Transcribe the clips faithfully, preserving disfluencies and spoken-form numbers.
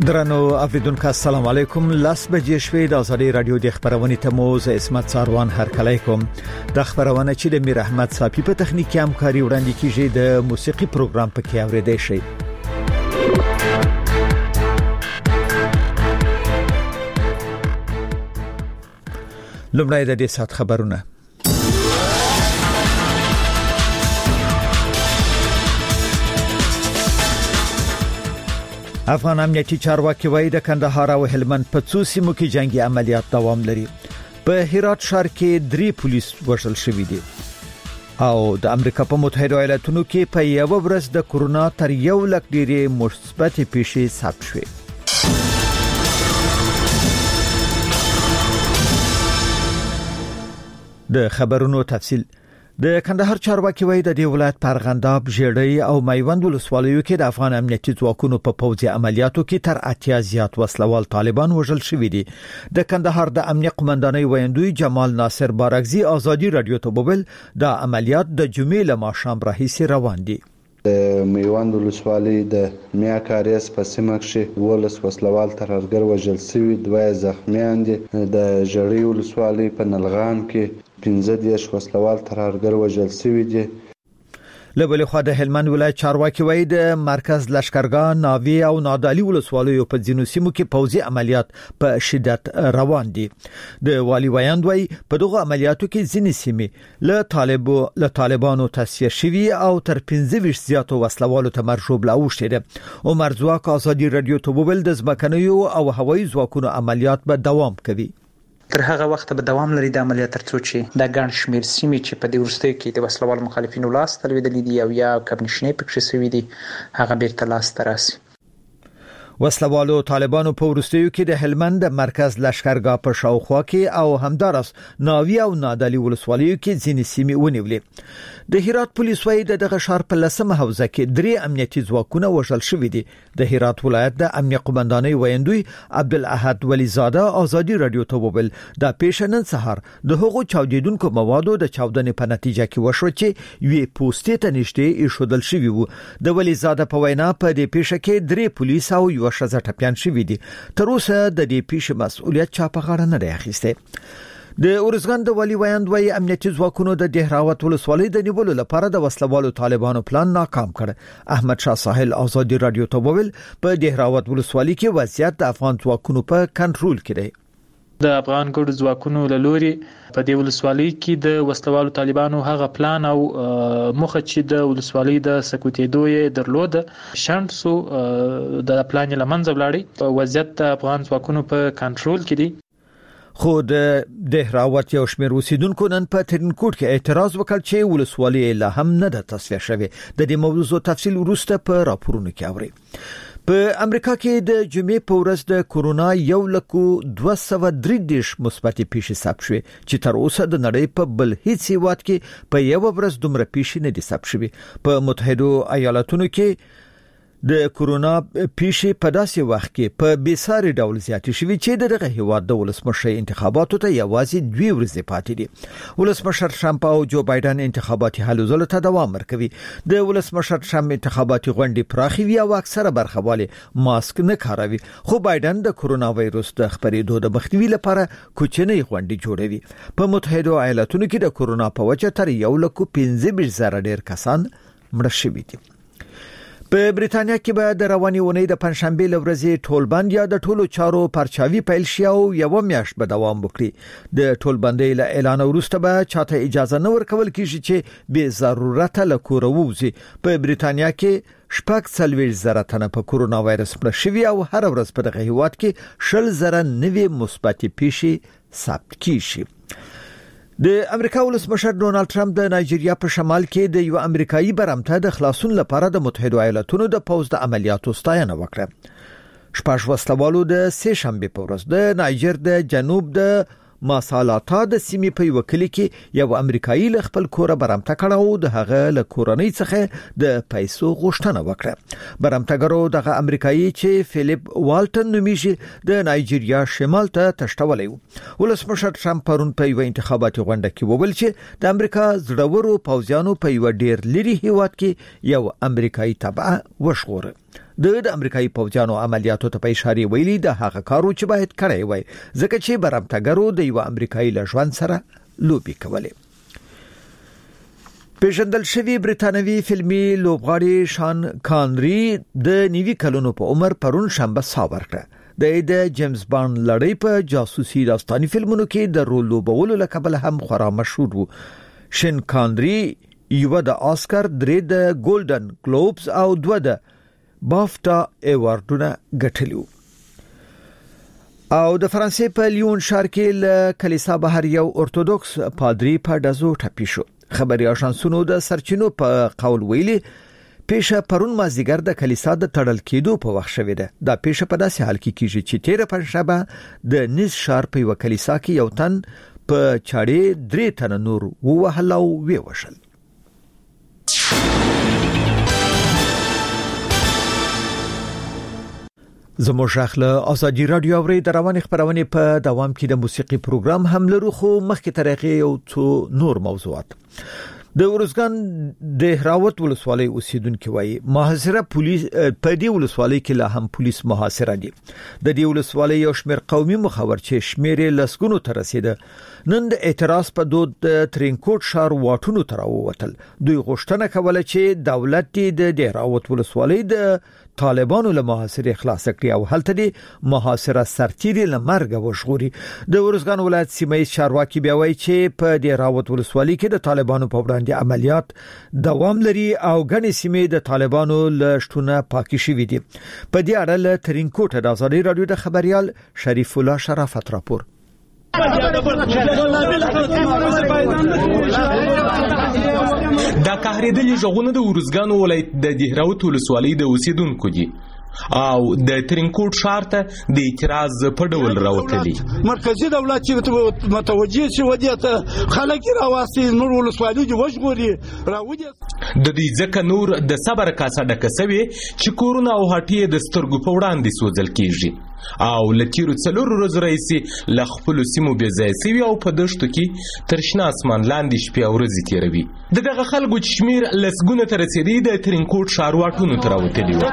درنو اوریدونکو السلام علیکم. لاس بجې شوې د ازادي رادیو د خبرونې تموز اسمت ساروان هر کله کوم د خبرونه چې د میر احمد صافي په تخنیکی همکاري وړاندې کیږي د موسیقي پروګرام په کې اوریدئ شي. لومړی د دې سات خبرونه. افغان امنیتي چارواکي وایي د کندهار او هلمند په څو سیمو کې جنگي عملیات دوام لري. په هرات ښار کې درې پولیس وژل شوي دي او د امریکا په متحده ایالاتونو کې په یو ورځ د کورونا تر یو لک ډېرې مثبت پیښې ثبت شوې. د خبرونو تفصیل. د کندهار چارواکي وایي د دې ولایت په ارغنداب، ژړۍ او میوند ولسوالیو کې د افغان امنیتي ځواکونو په پوځي عملیاتو کې تر اتیا زیات وسلوال طالبان وژل شوي دي. د کندهار د امنیت قومندانۍ ویاندوی جمال ناصر بارکزي ازادي رادیو ته وویل د عملیات د جمعې له ماښام راهیسې روان دي. د میوند ولسوالۍ د میا کاریس په سیمه کې ولس وسلوال ترهګر وژل شوي، دوه زخمیان دي. د ژړۍ ولسوالۍ په نلغام کې پنځه دیش وسلوال ترهګر وژل شوي دي. لبل خو د هلمند ولایت چارواکي وایي د مرکز لشکرګاه، ناوی او نادعلي ولسوالیو په ځینو سیمو کې پوځي عملیات په شدت روان دي. د والی ویاند وایي په دغه عملیاتو کې ځینې سیمې له طالبو له طالبانو تصفیه شوي او تر پنځه ویشت زیاتو وسلوالو ته مرشوب لاوښتي دي. عمر ځواک ازادي رادیو ته وویل د ځمکنیو او هوایي ځواکونو عملیات به دوام کوي. تر هغه وخت به دوام لري د عملیات ترڅو چې د ګڼ شمیر سیمې چې په دې وروستیو کې د وسلوال مخالفینو لاس ته لوېدلې دي او یا کمنشنې پکې شوي دي هغه بیرته لاس ته راسي. وسلوالو طالبانو په وروستیو کې د هلمند مرکز لشکرګاه په شاوخوا کې او همدارس ناوی او نادعلي ولسوالیو کې ځینې سیمې ونیولې. د هرات پولیس وایي د دغه ښار په لسمه حوزه کې درې امنیتي ځواکونه وژل شوي دي. د هرات ولایت د امنیت قومندانۍ ویاندوی عبدالاحد ولیزاده ازادي رادیو ته وویل د پیښې نن سهار د هغو چاودیدونکو موادو د چاودنې په نتیجه کې وشو چې یوې پوستې ته نږدې ایښودل شوي وو. د ولیزاده په وینا په دې پیښه کې درې پولیس او یو ښځه ټپیان شوي دي. تر اوسه د دې پیښې مسؤلیت چا په غاړه نه دی اخیستی. د اورزګان د والی ویاند وایي امنیتي ځواکونو د دهراوت ولسوالۍ د نیولو لپاره د وسلوالو طالبانو پلان ناکام کړ. احمد شاه ساحل ازادي رادیو ته وویل په دهراوت ولسوالۍ کې وضعیت د افغان ځواکونو په کنټرول کې دی. د افغان ګډو ځواکونو له لوري په دې ولسوالۍ کې د وسلوالو طالبانو هغه پلان او مخه چې د ولسوالۍ د سکوتېدو یې درلود شند سو د پلان لمنځه ولاړی. وضعیت د افغان ځواکونو په کنټرول کې دی. خو د دهراوت یو شمېر اوسیدونکو نن په ترینکوټ کې اعتراض وکړ چې ولسوالۍ لا هم نه ده تصفیه شوې. د دې موضوع تفصیل وروسته په راپورونو کې اورئ. په امریکا کې د جمعې په ورځ د کورونا یو لک دوه سوه درې دیش مثبت پیښې ثبت شوې چې تر اوسه د نړۍ په بل هیڅ هیواد کې په یو ورځ دومره پیښې نه دي ثبت شوې. په متحده ایالاتونو کې د کورونا پیښې په داسې وخت کې په بیساري ډول زیاتې شوې چې دغه هیواد د ولسمشر انتخاباتو ته یوازې دوه ورځې پاتې دي. ولسمشر ټرمپ او جو بایدن انتخاباتي هلو ځلو ته دوام ورکوي. د ولسمشر ټرمپ انتخاباتي غونډې پراخوي او اکثره برخوالې ماسک نه کاروي، خو بایدن د کورونا وایروس د خپرېدو د مخنیوي لپاره کوچنۍ غونډې جوړوي. په متحده ایالاتونو کې د کورونا په وجه تر یو لک پنځه ویشت زره ډیر کسان مړه شوي دي. په بریتانیا کې به د رواني اونۍ د پنځشنبه لورځې ټولبند یا د ټولو چارو پرچاوي پیل شي او یو میاشت به دوام وکړي. د ټولبندۍ له اعلان وروسته به چاته اجازه نه ورکول کیږي چې به ضرورت له کور ووځي. په بریتانیا کې شپږ څلوېښت زره تنه په کورونا وایرس مړه شوي او هر ورځ په دغه هیواد کې شل زره نوې مثبت پیښې ثبت کیږي. د امریکا ولسمشر ډونالد ټرمپ د نایجیریا په شمال کې د یو امریکایي برمته د خلاصون لپاره د متحده ایالاتونو د پوځ د عملیاتو ستاینه وکړه. شپږ وسلوالو د سه شنبه په ورځ د نایجر د جنوب د ماسالاتا د سیمې په یو کلی کې یو امریکایي له خپل کور برمته کړه او د هغه له کورنۍ څخه د پیسو غوښتنه وکړه. برمتګرو دغه امریکایي چې فلیپ والټن نومیږي د نایجیریا شمال ته تښتولی و. ولسمشر ټرمپ پرون په یو انتخاباتي غونډه کې وویل چې د امریکا زړورو پوځیانو په یو ډیر لري هیواد کې یو امریکایي تبعه وشغوره. د امریکایي پوځیانو عملیاتو ته په اشاره ویلي د هغه کارو چې باید کړی وای ځکه چې برمتګرو د یو امریکایي لژوند سره لوبي کولې. پیژندل شوی بریتانوي فلمي لوبغاړی شان کانری د نیوي کلونو په عمر پرون شنبه سا ورکړه. د جیمز بانډ لړۍ په جاسوسي داستاني فلمونو کې د رول لوبولو لپاره هم خورا مشهور وو. شان کانری یو د آسکر، درې د ګولډن ګلوبز او دوه د بافتا ایوارډونه ګټلو. او د فرانسې په لیون ښار کې له کلیسا بهر یو ارتودوکس پادری په دزو ټپي شو. خبري اژانسونو د سرچینو په قول ویلي پیښه پرون مازیګر د کلیسا د تړل کېدو په وخت شوې ده. دا پیښه په داسې حال کې کیږي چې تیر پنځشنبه د نیز ښار په یو کلیسا کې یو تن په چاړې درې تن نور ووهل او ویوشل. زموږ شاخله ازادي رادیو اوري د روان خبرونه په دوام کې د موسیقي پروګرام هم لرو، خو مخکې ترغه یو څو نور موضوعات. د ورزګان د هراوت ولسوالۍ اوسیدونکو وایي محاصره پولیس په دې ولسوالۍ کې لا هم پولیس محاصره دي. د دې ولسوالۍ یو شمېر قومي مخاور چې شمېر لسګونو ته رسیده نن د اعتراض په دود د ترینکوټ ښار واټونو ته راووتل. دوی غوښتنه کوله چې دولت د هراوت ولسوالۍ د طالبانو له محاصره خلاص کړي او هلته د محاصره سرتیري له مرګ وژغوري. د ورزګان ولایت سیمه چارواکي بیا وایي چې په دې هراوت ولسوالۍ کې د طالبانو په وړاندې عملیات دوام لري او غني سیمه د طالبانو له شتونه پاکي شوې دي. په دې اړه له ترینکوټ د ازادي رادیو د خبريال شریف الله شرافت راپور. دا قهرېدلي ژغونه د ورزګان ولایت د دهراوت ولسوالۍ د اوسیدونکو دي او د ترینکوټ ښار ته د اعتراض په ډول راوتلي. مرکزی دولت چې متوجه شي ودی ته خلک راواسي نور ولسوالۍ دی وژغوري راودي. د دې ځکه نور د صبر کاسه ډکسوي چې کورونه او هټۍ د سترګو په وړاندې سوځل کیږي او لتیرو څلور ورځې راځي ل خپل سیمو به ځای سوي او په دشتو کې ترشنا اسمان لاندې شپې او ورځې تیروي. دغه خلکو شمیر لسګونه تر رسیدي د ترینکوټ ښار واټونو ته راوتلي وو.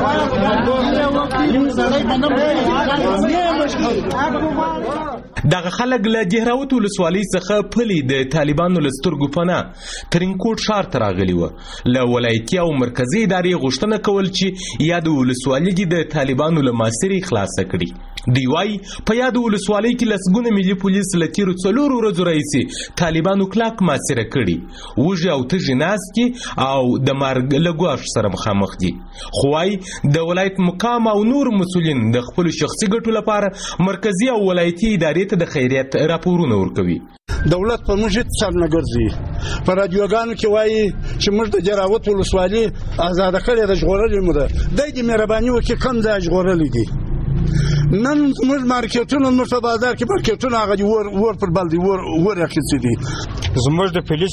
دغه خلک له دهراوت ولسوالۍ څخه پلي د طالبانو له سترګو پناه ترینکوټ ښار ته راغلي وو. له ولایتي او مرکزي ادارې غوښتنه کول چې یا د ولسوالۍ د طالبانو له محاصرې خلاص کړي. دی وايي په یاد ولسوالۍ کې لسګونه ملي پولیس له تیرو څلورو ورځو راهیسې طالبانو کلاک محاصره کړي. وږي او تږي ناست دي او د مرګ له ګواښ سره مخامخ دي. خو وايي د ولایت مقام او نور مسؤلین د خپل شخصي ګټو لپاره مرکزي او ولایتي ادارې ته د خیریت راپورونه ورکوي. دولت په موږ هیڅ څه نه ګرځي. په رادیوګانو کې وایي چې موږ د دهراوت ولسوالۍ آزاده کړې ده، ژغورلې مو ده. دی د مهرباني وکړي کوم ځای ژغورلې دي. نن موږ مارکیټونه موږ په بازار کې مارکیټونه هغه ور ور پر بل دي ور ور اخیستي دي. زموږ د پولیس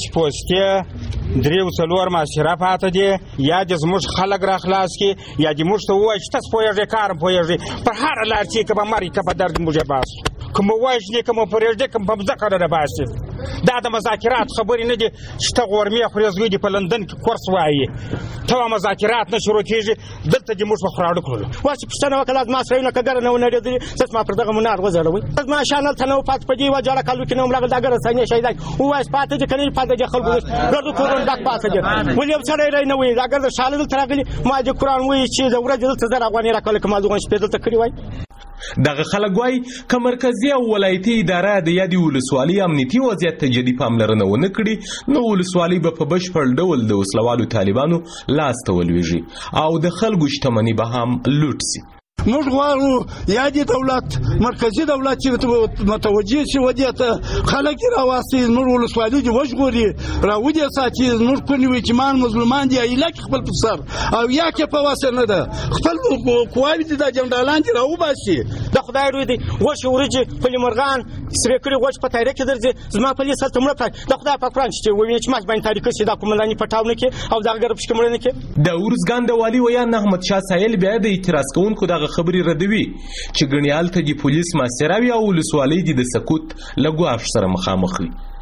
پوسټې درې څلور محاصره پاته دي، یا د زموږ خلک را خلاص کی یا د موږ ته وایي چې تاسو پوهېږئ کارم پوهېږئ پر هر لار چې که به مرګ که به درد موږ باسو کوم وایي که مو پرېږدي کوم په مځکه را باسي. دا د مذاکرات خبرې نه دي چې ته غورمې خورې زوی دي په لندن کې کورس وایي ته مذاکرات نه شروع کېږي دلته دې موږ په خراړه کړلو. واسې پوښتنه وکړه زما سړی نه که ګره نه ونړېدلي زه زما پر دغه منار وځړوئ زما شان هلته نه و پاتې په دې یوه جوړه کالو کې نه وم راغلی دا ګره سنې شی دی ووایاست پاتې دي که نه دي پاتې دي خلکو ګردو کورونه ډک پاتې دي. ولې یو سړی رای نه وایي دا ګرده شاله دلته راغلي ما دې قرآن وایي چې د ورځې دلته زر افغانۍ راکولی که ما دغه شپې دلته کړي وای. دغه خلک وایي که مرکزي او ولایتي اداره د یادې ولسوالۍ امنیتي وضعیت ته جدي پاملرنه ونه کړي نو ولسوالۍ به په بشپړ ډول د وسلوالو طالبانو لاس ته ولویږي او د خلکو شتمني به هم لوټ سي. موږ غواړو یا د دولت مرکزی دولت چې متوجه شي ودی ته خلک راواسي نور ولسوالۍ دي وژغوري راودي ساتي نور کونی وي چې مان مظلومان دي ایلک خپل په سر او یا کې په واسه نه ده خپل قواوی دي د جنرالان دي راو باسي. د خدای روی دي وښه ورجه په مرغان سره کړي وښ په تاریخ کې درځي زما په لیست مړه پای د خدای په قرآن چې ویني چې ماش باندې تاریخ کې دا کومنداني پټاونه کې او دا غرب شکه مړنه کې. د ورزګان د والی ویان احمد شاه سایل بیا د اعتراض کوونکو دغه خبري ردوي چې ګنیال ته د پولیس محاصره وي او ولسوالۍ د سکوت له ګواښ سره مخامخ وي.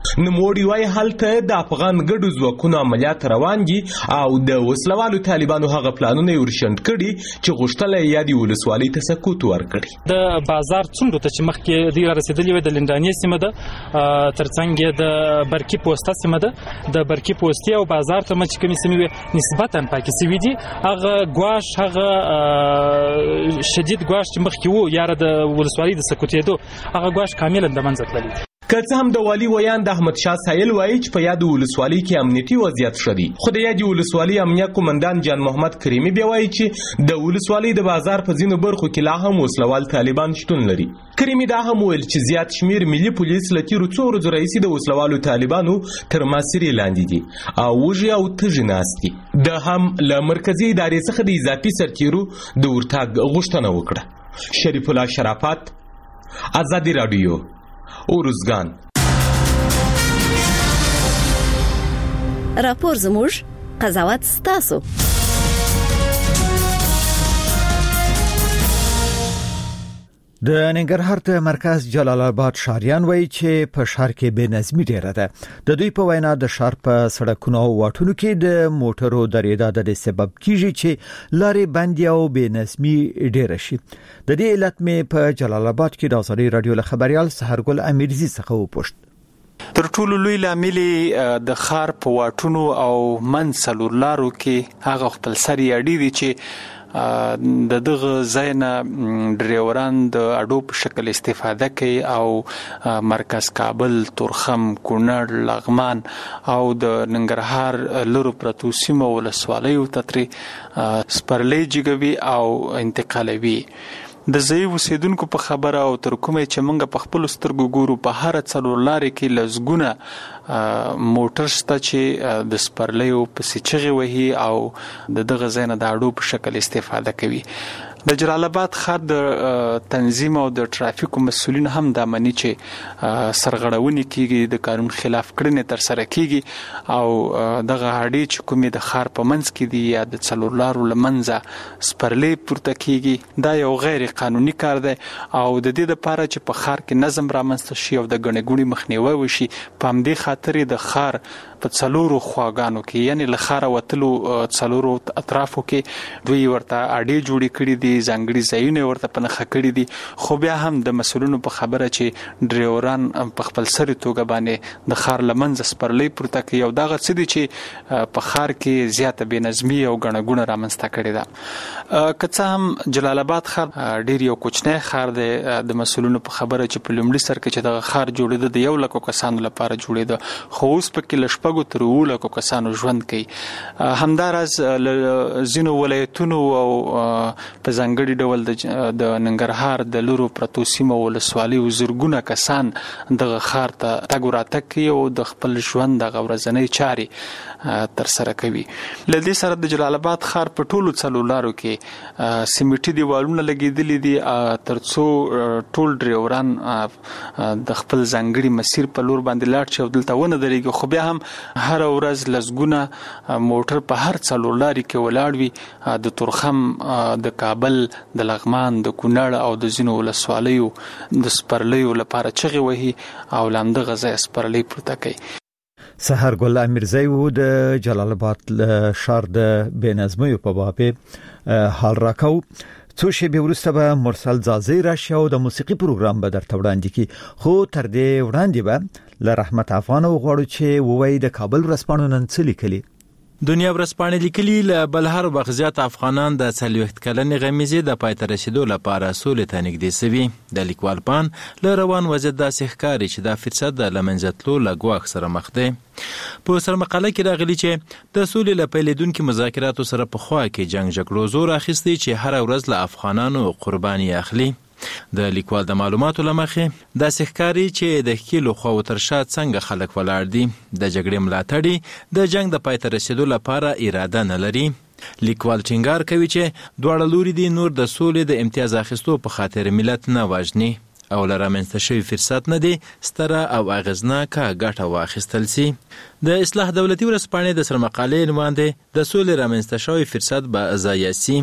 نوموړي وایي هلته د افغان ګډو ځواکونو عملیات روان دي او د وسلوالو طالبانو هغه پلانونه ورشند کړي چې غوښتل یې یادې ولسوالۍ ته سقوط ورکړي. د بازار څنډو ته چې مخکې دوی را رسېدلي وي د لندانې سیمه ده، ترڅنګ یې د برقي پوسته سیمه ده، د برقي پوستې او بازار ته چې کومې سیمې وي نسبتا پاکې سوي دي. هغه ګواښ، هغه شدید ګواښ چې مخکې و یاره د ولسوالۍ د سقوطېدو، هغه ګواښ کاملا د منځه تللی دی. که څه هم د والي ویان د احمد شاه سایل وایي چې په یادو ولسوالۍ کې امنیتي وضعیت ښه دی، خو د یادې ولسوالۍ امنیه قومندان جان محمد کریمي بیا وایي چې د ولسوالۍ د بازار په ځینو برخو کې لا هم وسلوال طالبان شتون لري. کریمي دا هم ویل چې زیات شمیر ملي پولیس له تیرو څو ورځو راهیسې د وسلوالو طالبانو تر محاصرې لاندې دي او وږي او تږي ناست دي. د هم له مرکزي ادارې څخه د اضافي سرتیرو د ورتګ غوښتنه وکړه. شریف الله شرافت، ازادي راډیو، اورزګان. راپور زموږ، قضاوت ستاسو. د ننګرهار د مرکز جلال آباد شاریان وایي چې په ښار کې بې نظمي ډیره ده. د دوی په وینا د ښار په سړکونو او واټونو کې د موټرو درېدا د سبب کیږي چې لارې بندي او بې نظمي ډیره شي. د دې علت مې په جلال آباد کې د ازادي رادیو له خبريال سحرګل امیرزي څخه وپوښت. تر ټولو لوی لامل د ښار په واټونو او منځلور لارو کې هغه خپل سر یاړي دي چې د دغه ځاینا ډریوران د اډو په شکل استفاده کوي او مرکز کابل، تورخم، کونړ، لغمان او د ننګرهار لورو پرتو سیمو ولسوالیو ته ترې سپرلۍ جګوي او انتقالوي. د ځای اوسیدونکو په خبره او تر کومه چې موږ په خپل سترګو ګورو په هر څلور لارې کې لزګونه موټر شته چې د سپرلیو پسې چغې وهي او د دغه ځای نه د اډو په شکل استفاده کوي. د جلال آباد ښار د تنظیم او د ټرافیکو مسؤلین هم دا مني چې سرغړونې کیږي، د قانون خلاف کړنې تر سره کیږي او دغه اډې چې کومې د ښار په منځ کې دي یا د څلور لارو له منځه سپرلې پورته کیږي، دا یو غیر قانوني کار دی او د دې لپاره چې په ښار کې نظم رامنځته شي او د ګڼې ګوڼې مخنیوی وشي، په همدې خاطر د ښار په څلورو خواګانو کې یعنی له ښاره وتلو څلورو اطرافو کې دوی ورته اډې جوړې کړي دي، ځانګړي ځایونه ورته په نښه کړي دي. خو بیا هم د مسؤلینو په خبره چې ډریوران په خپل سري توګه باندې د ښار له منځه سپرلۍ پورته کوي او دغه څه دي چې په ښار کې زیاته بې نظمي او ګڼه ګوڼه رامنځته کړې ده. که څه هم جلال آباد ښار ډیر یو کوچنی ښار دی، د مسؤلینو په خبره چې په لومړي سر کې چې دغه ښار جوړېده د یو لکو کسانو لپاره جوړېده، خو اوس پکې له شپږو تر اووه لکو کسانو ژوند کوي. همداراز ځینو ولایتونو او په ځانګړي ډول د ننګرهار د لورو پرتو سیمو ولسوالیو زرګونه کسان دغه ښار ته تګ راتګ کوي او د خپل ژوند دغه ورځنۍ چارې تر سره کوي. له دې سره د جلال آباد ښار په ټولو څلور لارو کې سیمټي دیوالونه لګېدلي دي تر څو ټول ډریوران د خپل ځانګړي مسیر په لور باندې لاړ شي او دلته ونه درېږي. خو بیا هم هر ورځ لسګونه موټر په هر څلور لارې کې ولاړ وي، د تورخم، د کابل، د لغمان، د کونړ او د ځینو ولسوالیو د سپرلیو لپاره چغې وهي او لامدغه ځای سپرلۍ پورته کوي. سحرګل امیرزی و د جلال آباد ښار د بې نظمیو په باب حال راکاو. څو شېبې وروسته به مرسل زازی راشي او د موسیقي پروګرام به درته وړاندې کړي. خو تر دې وړاندې به له رحمت افغان وغواړو چې ووایي د کابل ورځپاڼو نن څه لیکلي. دنیا ورځپاڼې لیکلي له بلهر بغزیات افغانان د څلوېښت کلنې غمیزې د پای ته رسیدو لپاره سولې ته نږدې سوي. د لیکوال پان له روان وضعیت داسې ښکاري چې دا فرصت د له منځه تلو له ګواښ سره مخ دی. په سرمقاله کې راغلي چې د سولې له پیلېدونکو مذاکراتو سره په خوا کې جنګ جګړو زور اخیستی چې هر ورځ له افغانانو قرباني اخلي. د لیکوال د معلوماتو لمخې داسې ښکاري چې د ښکیلو خواو تر شا څنګه خلک ولاړ دي. د جګړې ملاتړي د جنګ د پای ته رسیدو لپاره اراده نه لري. لیکوال ټینګار کوي چې دواړه لوري دي نور د سولې د امتیاز اخیستو په خاطر ملت نه وژني او له رامنځته شوي فرصت نه دی ستره او اغېزناکه ګټه واخیستل سي. د اصلاح دولتي ورځپاڼې د سرمقالې عنوان دی د سولې رامنځته شوی فرصت به ضایع سي.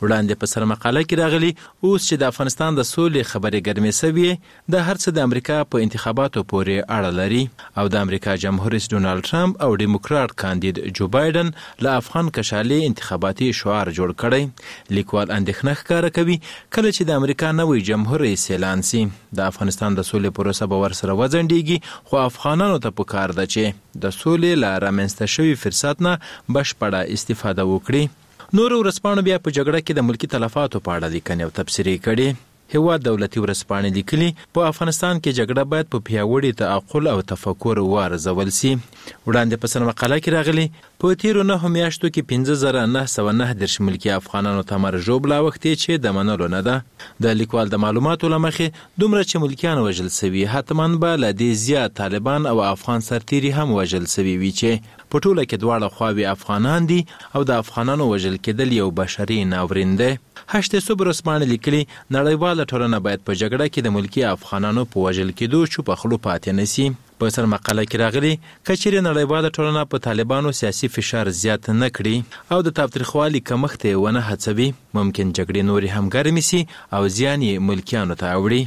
وړاندې په سر مقاله کې راغلي اوس چې د افغانستان د سولې خبرې ګرمې سوي د هر څه د امریکا په انتخاباتو پورې اړه لري او د امریکا جمهور رئیس ډونالد ټرمپ او ډیموکراټ کاندید جو بایدن له افغان کشالي انتخاباتي شعار جوړ کړی. لیکوال اندېښنه ښکاره کوي کله چې د امریکا نوی جمهور رئیس اعلان سي د افغانستان د سولې پروسه به ورسره وځنډېږي، خو افغانانو ته پکار ده چې د سولې له رامنځته شوي فرصت نه بشپړه استفاده وکړي. نور ورځپاڼو بیا په جګړه کې د ملکی تلفاتو په اړه لیکنې او تبصرې کړي. هیواد دولتي ورځپاڼې لیکلي په افغانستان کې جګړه باید په پیاوړي تعقل او تفکر وارزول سي. وړاندې په سر مقاله کې راغلي په تیرو نهو میاشتو کې پنځه زره نه سوه نهه دېرش ملکي افغانانو ته مرګ ژوبله اوښتې چې د منلو نه ده. د لیکوال د معلوماتو له مخې دومره چې ملکیان وژل سوي حتما به له دې زیات طالبان او افغان سرتیري هم وژل سوي وي چې په ټوله کې دواړه خواوې افغانان دي او د افغانانو وژل کېدل یو بشري ناورین دی. هشت صبح ورځپاڼې لیکلي نړیواله ټولنه باید په جګړه کې د ملکي افغانانو په وژل کېدو چوپه خوله پاتې نه سي. په سر مقاله کې راغلي که چیرې نړیواله ټولنه په طالبانو سیاسي فشار زیات نه کړي او د تاوتریخوالي کمښت یې ونه هڅوي، ممکن جګړې نورې هم ګرمې سي او زیان یې ملکیانو ته اوړي.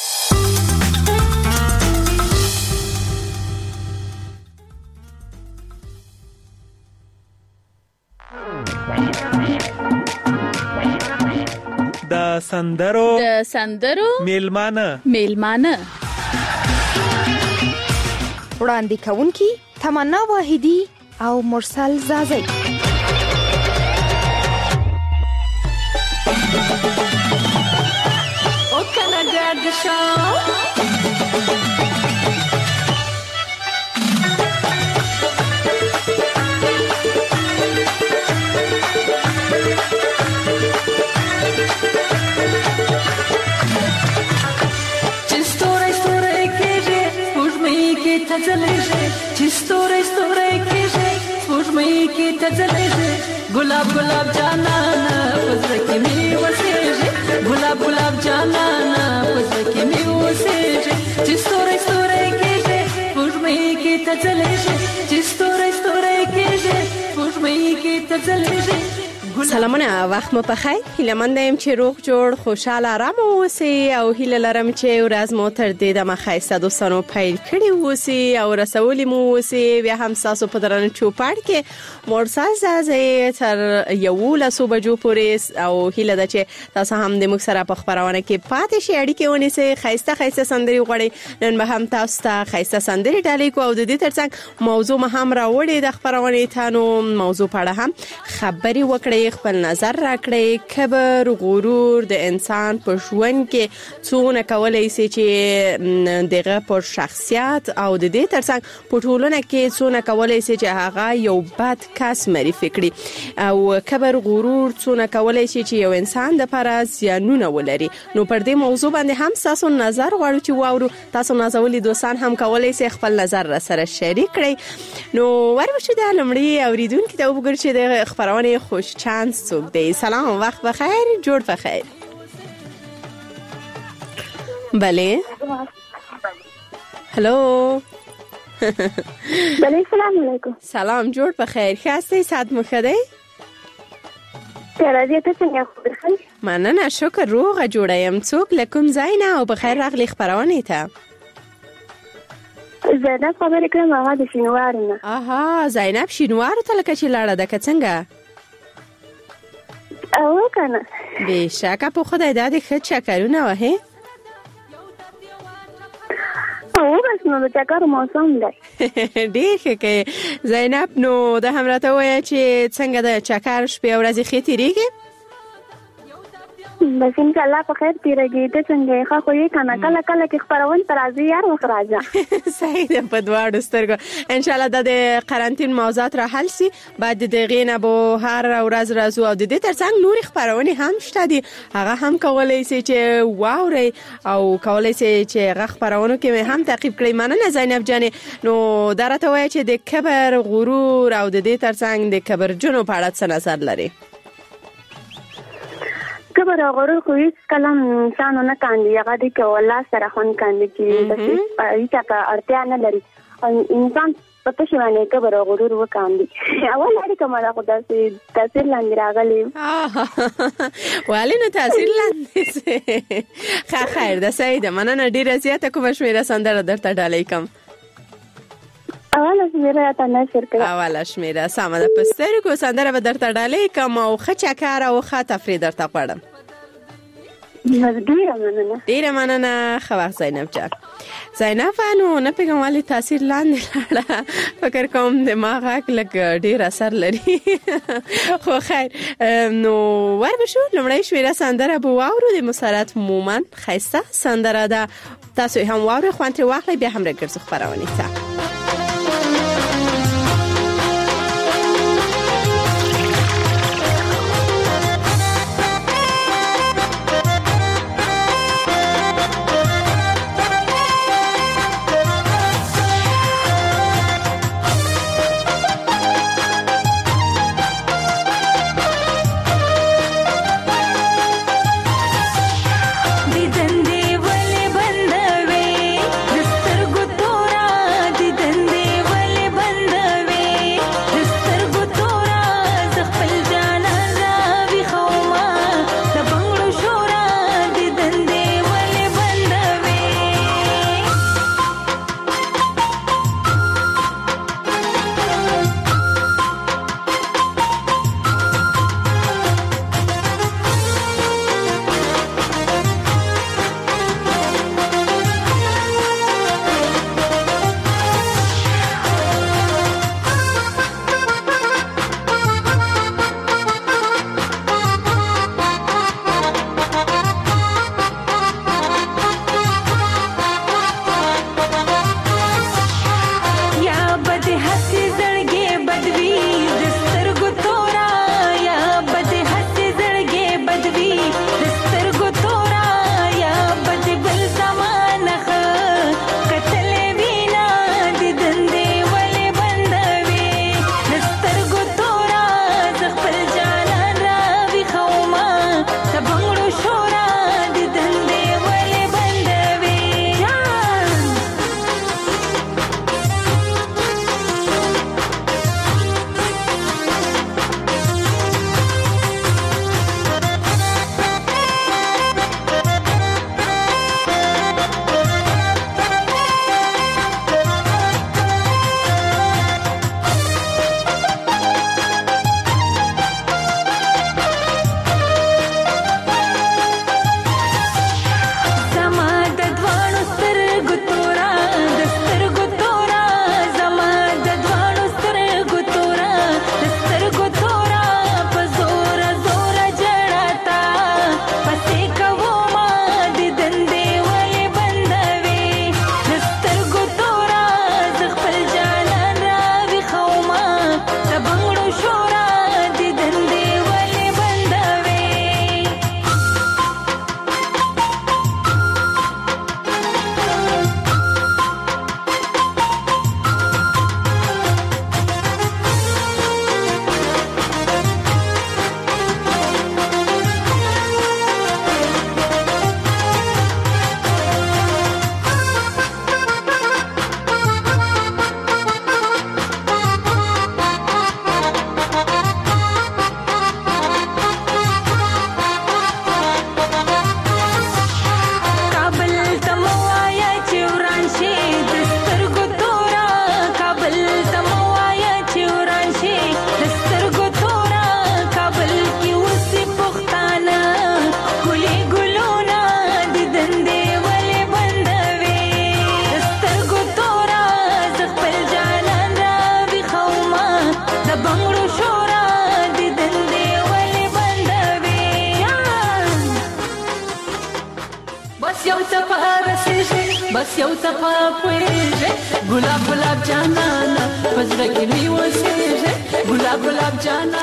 د سندرو د سندرو میلمانه میلمانه وړاندې کوونکي تمنا واحدي او مرسل زازی. او کنه ګرد شو چې ستوري ستوري کېږي سپوږمۍ کې ته ځلېږي ګلاب ګلاب جانانه په زړه کې مې وسېږي ګلاب ګلاب جانانه په زړه کې مې وسېږي چې ستوري ستوري کېږي سپوږمۍ کې ته ځلېږي چې ستوري ستوري کېږي سپوږمۍ کې ته ځلېږي. سلامونه، وخت مو بخیر. هیله مند یم چې روغ جوړ خوشحال آرام اوسئ او هیله لرم چې ورځ مو تر دې دمه ښایسته دوستانو پیل کړي اوسئ او رسولي مو اوسئ. بیا هم ستاسو په درنه چوپړ کې مرسل زازی تر یولسو بجو پورې او هیله ده چې تاسو هم د موږ سره په خبرونه کې پاتې شئ، اړیکې ونیسئ، ښایسته ښایسته سندرې وغواړئ. نن به هم تاسو ته ښایسته سندرې ډالۍ کوو او د دې ترڅنګ موضوع مو هم راوړې د خبرونې ته. نو موضوع په اړه هم خبرې وکړئ، خپل نظر راکړئ. کبر غرور د انسان په ژوند کې څونه کولای شي چې دغه پر شخصیت او د دې ترڅنګ په ټولنه کې څونه کولای شي چې هغه یو بد کس معرفي کړي او کبر غرور څونه کولای شي چې یو انسان د لپاره زیانونه ولري. نو پر دې موضوع باندې هم تاسو نظر غواړو چې واورو. تاسو نازولي دوستان هم کولای شي خپل نظر را سره شریک کړئ. نو ورشو د لمړی اوریدونکو ته وګورئ چې د خبرونه خوش چانس څوک دی. سلام، وقت بخیر، جوړ بخیر. بله هلو بله سلام علیکم. سلام، جوړ بخیر. خسته صد مخده ترازی ته څنګه خوبه؟ مننه، شکر، روغه جوړه یم. څوک لکم زینا او بخیر راغلی خبرونه ته. زینب خبرې کوم، هغه د شینوار نه. آها، زینب شینوار ته لکه چې لاړه ده که څنګه؟ او کنه بشکه په خدای دادی خد چکرونه وه. او بس نو د چکر موسم دی. ډیر ښه کې زینب. نو د هم راته وایه چې څنګه د چکر شپې او ورځې ښې تېرېږي؟ بس ان شاء الله په خیر تیرږي. ته څنګه ښه خو یې کنه کله کله کې خبرون پر راځي یار وخت راځه. صحیح ده، په دواړو سترګو. ان شاء الله د قرنطین موضوعات را حل سي. بعد دغه نه به هر ورځ راځو او د دې ترڅنګ نور خبرونه هم شته دي، هغه هم کولای شي چې واوري او کولای شي چې هغه خبرونه کې هم تعقیب کړئ. مننه زینب جانې. نو درته وایي چې د کبر غرور او د دې ترڅنګ د کبرجنو په اړه څه نظر لري؟ کبر او غرور خو هیڅ کلم انسان نه کاندي، هغه د الله سره خون کاندي چې بس هیڅ اړتیا نه لري. انسان پته شوانه کبر او غرور وکاندي اول اړ کومه دا خدای سي تاثیر لاندې راغلی والي نو تاثیر لاندې ښه خیر ده سید مننه ډیره زیاته کوم شمیره سندره درته ډالۍ کوم اوله شمیره تا نه شیر کړه اوله شمیره سمه ده پستر کو سندره به درته ډالۍ کوم او خچا کار او خا تفرید درته پړم ډیره مننه ډیره مننه خو زینب جان زینب انو نه پیغام والی تاثیر لاندې لاړه فکر کوم دماغ لګ ډیر اثر لري خو خیر نو ور بشو لمړی شمیره سندره بو واورو د مسرت مومن خیسته سندره ده تاسو هم واورو خوانته واخلې بیا هم راګرځو خبرونه تا بس یو صفا پوهیږي ګلاب ګلاب جانانا پزړه کې می وسېږي ګلاب ګلاب جانانا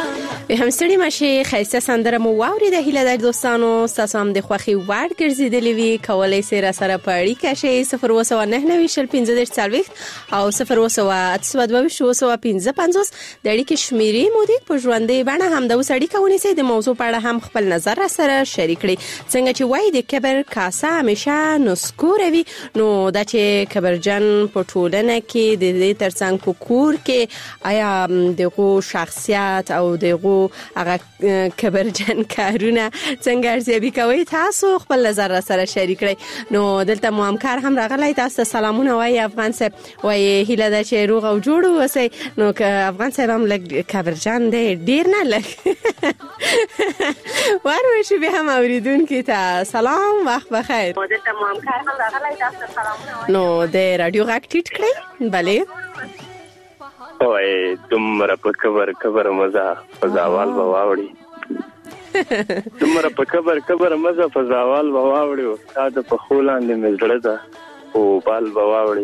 هم ستړي مشه خیسته سندره مو واوري د هیله د دوستانو تاسو هم د خوخي وړ ګرځیدلې وی کولای سي را سره پړی کشي صفر و سو نه نوي شل پنځه د څلويخ او صفر و سو اتسو دوه شو سو پنځه پنځوس د اړیکې شمیرې مو د په ژوندې باندې هم د وسړي کوي سي د موضوع په اړه هم خپل نظر را سره شریک کړي څنګه چې وای د کبر کاسه همیشه نسکوروي نو د چې کبرجن په ټولنه کې د دې ترڅنګ په کور کې آیا دغه شخصیت او دغه هغه کبرجن کارونه څنګه ارزیابي کوي تاسو خپل نظر را سره شریک کړئ نو دلته مو همکار هم راغلی تاسو سلامونه وای افغان صاحب وای هیله د چې روغ او جوړ وسی نو که افغان صاحب هم لګ کبرجن دی ډیر نه لګ ورو شي به هم اوریدونکو ته سلام وخت بخیر دلته مو همکار هم راغلی تاسو سلامونه وای نو د رادیو غږ ټیټ کړئ بله وای دومره په کبر کبر مزه فزاوال بواوړي دومره په کبر کبر مزه فزاوال بواوړي تا د په خولاندې مزړه ده او بال بواوړي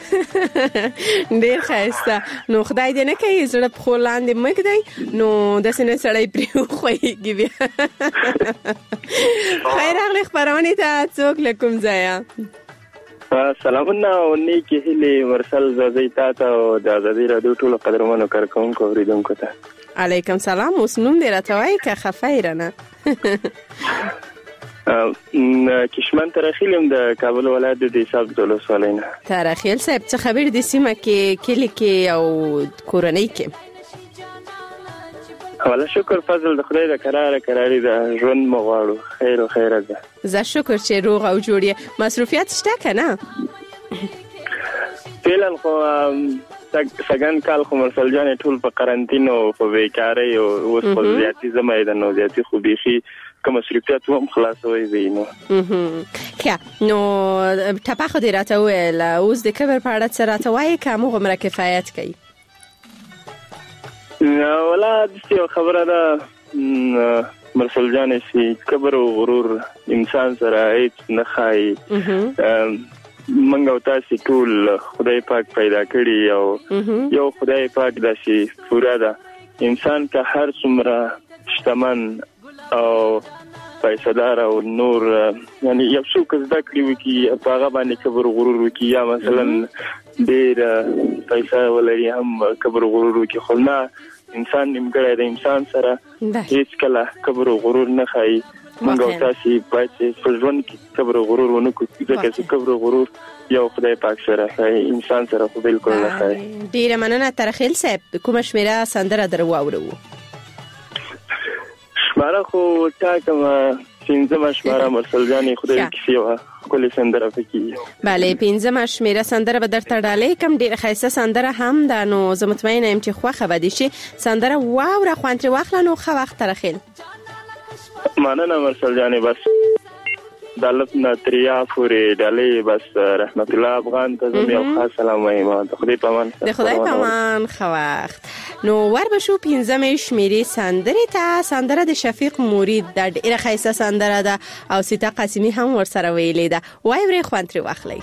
ډیر خسته نو خدای دې نه کوي زړه په خولاندې مګدای نو د سینې سړی پریو خوېږي بیا خیر اغلی خبرونه ته څوک لکم ځایا سلامونه او نیکی هیله ورسل زازی تا ته او د ازادي رادیو ټولو قدرمنو کارکونکو اوریدونکو ته علیکم سلام اوس نوم دې راته وایي که خفایرنه کشمن ترخیلم د کابل ولایت د حساب دولسوالینا ترخیل صاحب څه خبر د سیمه کې کلی کې او کورنۍ کې والله شکر فضل د خدای د قرار قراری د ژوند مغواړو خیر او خیره ده زه شکر چې روغ او جوړ یې مصروفیت شته کنه فعلا خو سګن کال خو مرسل جان ټول په قرنټین او په بیکاری او اوس په زیاتی زمای د نو زیاتی خو بيخي کوم مصروفیت هم خلاصوي وینو کیا نو ټپه خو دې راته ویل اوس د کبر په اړه څه راته وایي کوم غمره کفایت کوي ولا د څه خبره ده مرسل جان شي کبر او غرور انسان سره هیڅ نه خای منګو تاسو ټول خدای پاک پیدا کړی او یو خدای پاک داسي پورا ده انسان که هر څومره شتمن او پیسادار او نور یعنی یو څوک زده کړی وکي په هغه باندې کبر غرور وکي یا مثلا ډیر پیسې ولري هم کبر غرور وکي خو نه انسان نیمګړی د انسان سره هیڅ کله کبر غرور نه خای منګو تاسو باید په ژوند کې کبر غرور ونه کوئ ځکه چې کبر غرور یو خدای پاک سره انسان سره خو بالکل نه خای ډیر مننه ترخیل صاحب کومه شمیره سندره درو اورو شماره خو ټاکم پنځمه شماره مرسل جان خدای کیسه وا کولې سندره پکې bale پنځمه شمیره سندره به درته ډالې کم ډیر خیسه سندره هم ده نو زه مطمئنه یم چې خوخه ودی شي سندره واو را خوانتري واخله نو خو وخت ترخیل مننه مرسل جان بس دالت ناتریا پوری ډالې بس رحمت الله افغان ته زمي او خاص سلام وایم د خدای پامان د خدای پامان خو وخت نو ور بشو پنځمه شمیره سندره ته سندره د شفیق مرید د ډیره خیسه سندره ده او سیتا قاسمی هم ور سره ویلې ده وای ورې خوانتري واخلې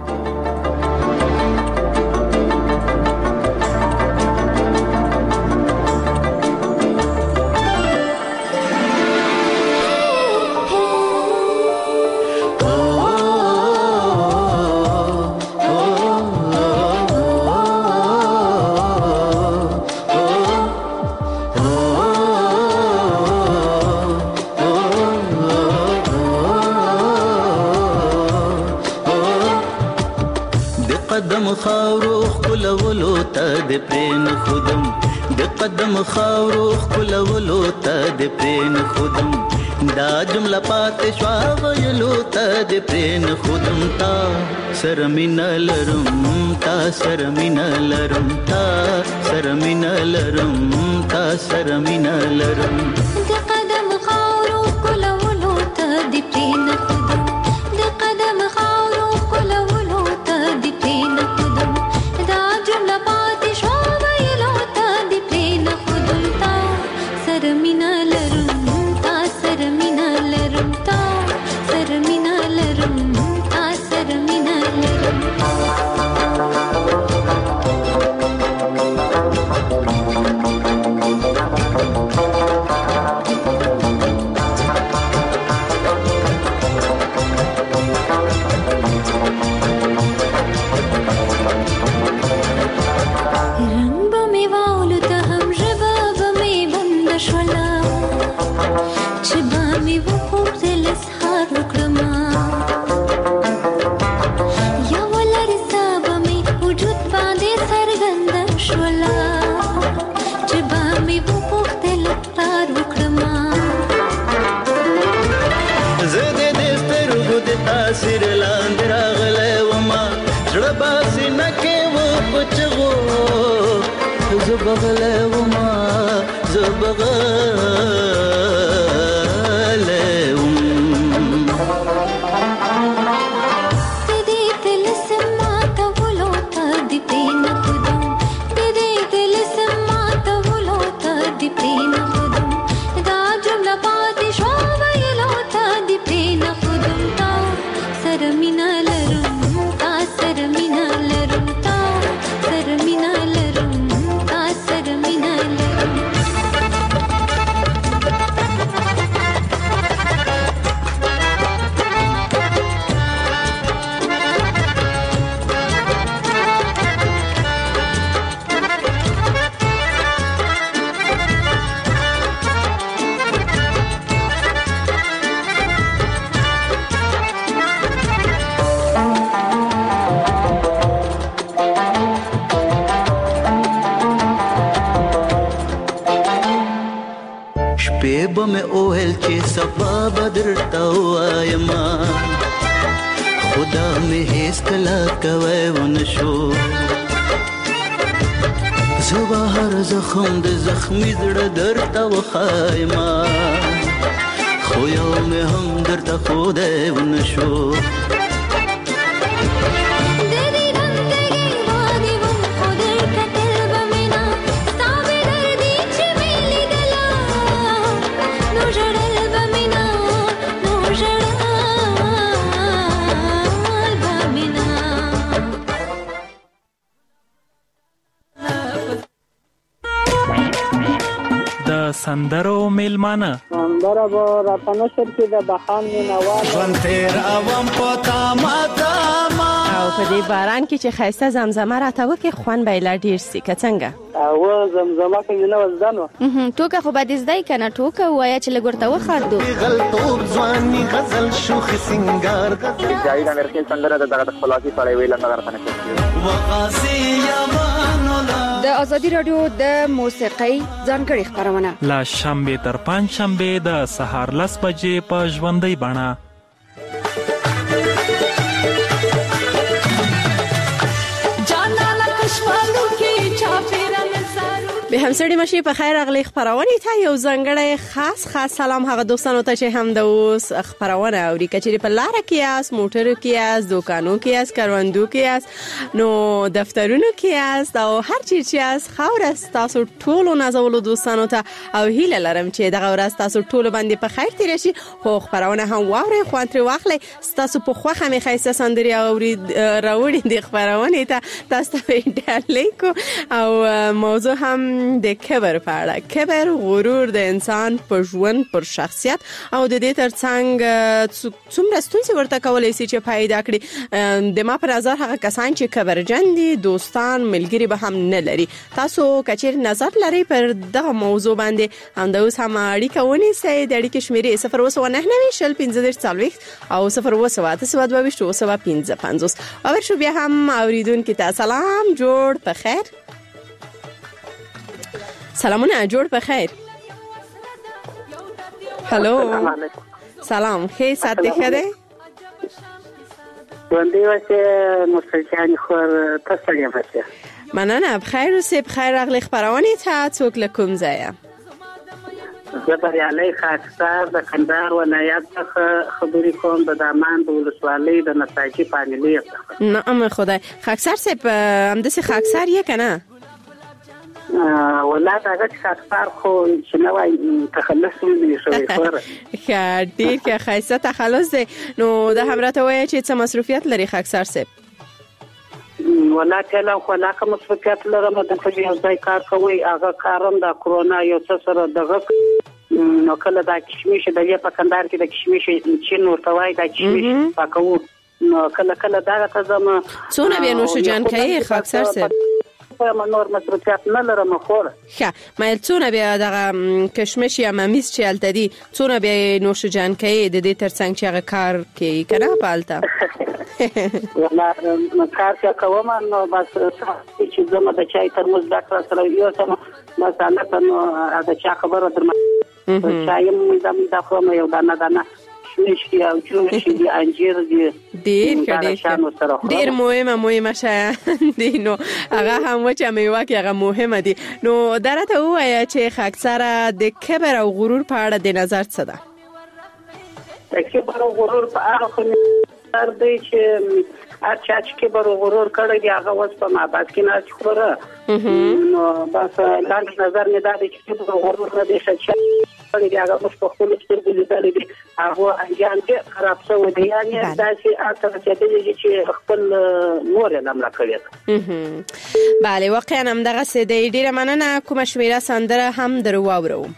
قدم خاورو خلولو ته د پرین خودم د قدم خاورو خلولو ته د پرین خودم دا جمله پات شوا ویلو ته د پرین خودم تا سرمین لرم تا سرمین لرم تا سرمین لرم تا سرمین لرم د قدم خاورو خلولو ته د پرین خودم د قدم خاورو خلولو ته د پرین خودم دا جمله پات شوا ویلو ته د پرین خودم تا سرمین لرم تا سرمین لرم تا سرمین لرم تا سرمین لرم بغلی وما زه بغلی وم د دې طلسم ماتولو ته دې پرې نښودم د دې طلسم ماتولو ته دې پرې نښودم دا جمله پاتې شوه ویلو ته دې پرې نښودم تا سره مینه لرم تا سره مینه لرم تا سره مینه لرم تا سره مینه لرم شپې به مې وویل چې سبا به درته ووایم خدا مې هېڅکله کوی ونه شو زه به هر زخم د زخمي زړه درته وښایم خو یو مې هم درته ښودی ونه شو سندرو میلمانه سندره به راته نشر کې د بخان مینوال ژوند تېروم په تامه تامه او په دې باران کې چې ښایسته زمزمه راته وکړي خوند به یې لا ډېر سي که څنګه او زمزمه کې نه وزدان و ټوکه خو به دې زده یې که نه ټوکه ووایه چې لږ ورته وخاندو غلطوب ځواني غزل شوخ سینګار جاوید امیرخیل سندره د دغه د خپلواکۍ په اړه ویله نه درته نشم د ازادي راډیو د موسیقۍ ځانګړې خپرونه لا شنبه تر پنځ شنبه د سهار لس بجې په ژوندۍ بڼه به همسړي مشي په خیر اغلی خبرونه ته یو ځنګړی خاص خاص سلام هغه دوستانو ته چې هم د اوس خبرونه اوري کچېری په لار کې اس موټر کې اس دکانو کې اس کاروندو کې اس نو دفترونو کې اس او هر چیز چې اس خاور تاسو ټولو نازولو دوستانو ته او هیله لرم چې دغه ورځ تاسو ټولو باندې په خیر تیر شي خو خبرونه هم واوري خو انتر واخلې تاسو په خوخه مې خایسته سندري اوري راوړي د خبرونه ته تاسو ته ډالیکو او موضوع هم د کبر په اړه کبر غرور د انسان په ژوند پر شخصیت او د دې ترڅنګ څومره ستونزې ورته کولای شي چې پیدا کړي د ما په نظر هغه کسان چې کبرجن دي دوستان ملګري به هم نه لري تاسو کچیر نظر لري پر دغه موضوع باندې هم د اوس هم اړیکه ونیسئ د اړیکې شمیرې صفر اووه نهه نوي شل پنځه دېرش څلوېښت او صفر اووه اته سوه دوه ویشت اووه سوه پنځه پنځوس او شو بیا هم اوریدونکو ته سلام جوړ په خیر سلامونه جوړ په خیر هالو سلام خې ساته خره باندې واسه مستجانی خور تاسو یې واسه مننه بخیر اوسې بخیر اغلی خبرونه ته څوک لکم ځای زبر علی خاصار د کندهار ولایت څخه خبرې کوم د دامان د ولسوالۍ د نساجي فامیلی څخه نعم خدای خاکسار سپ همدسه خاکسار یې کنه ولادت هغه خاصار خو چې نو تخلص نه شوی خور ډیر کې خاصه تخلص دی نو د همراته وای چې څه مصروفیت لري خاکسار سپ ولادت له خو لا کوم مصروفیت لرم د خپل ځای کار کوي هغه کارم د کرونا یو څه سره دغه نو کله دا کشمیش د یې په کندهار کې د کشمیش چې نور توای د کشمیش پاکو نو کله کله دا ته زما څونه به نو شجان کوي خاکسار سپ ما نور مصروفیت نه لرم خور ښه مې څونه بیا دغه کشمش یا ممیز چې الته دي څونه بیا نوش جان کوي د دې ترڅنګ چې هغه کار کوي کنه پالته ولا کار چې کوم نو بس چې زما د چای ترموز ډاکټر سره یو سم مثلا نو دا چا خبره درم چای مې زم دا خو مې یو دانه دانه کشمش دي او جوش دي انجیر دي ډیر ډیر ډیر مهمه مهمه شی دي نو هغه هم وچه میوه کې هغه مهمه دي. نو درته وایي چې خاکساره د کبر او غرور په اړه د نظر څه ده؟ د کبر او غرور په اړه خو نظر دی چې هر چا چې کبر او غرور کړی دی هغه اوس په معبد کې ناست خوره. نو بس لاندې نظر مې دا دی چې کبر او غرور نه دی ښه کړی دی هغه اوس په خپلو سترګو لیدلی دی هغه انجام ډېر خراب شوی دی. یعنې داسې هلته رسېدلی دي چې خپل مور یې لمړه کړې ده. بله واقعا همدغسې دی. ډېره مننه. کومه شمېره سندره هم در واورو؟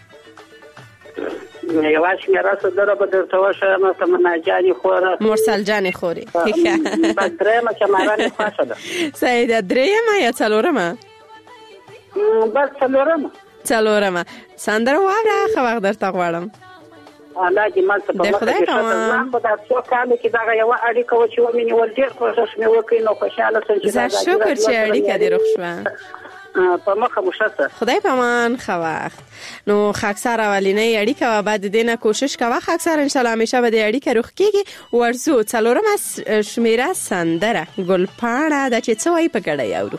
یوه شمېره سندره به درته وښیم تمنا جانې خوره مرسل جانې خورې. بس درېیمه شماره مې خوښه ده. صحیح ده. درېیمه یا څلورمه؟ بس څلورمه. څلورمه سندره واوره. ښه وخت درته غواړم. الله دې مال ته په مخه کې ښه خو دا څو کاله کې دغه یوه اړیکه وه چې ومینېول ډېر کوښښ مې وکړی نو خوشحاله شوم چې زه شکر چې اړیکه دې روغ شوه. په مخه مو ښه شه. خدای په امان. ښه وخت. نو خاکساره اولینۍ اړیکه وه. بعد دې نه کوشش کوه خاکساره انشاءالله همیشه به دې اړیکه روغ کېږي. ورځو څلورمه شمېره سندره ګلپاڼه ده چې څه وایي په ګډه اورو.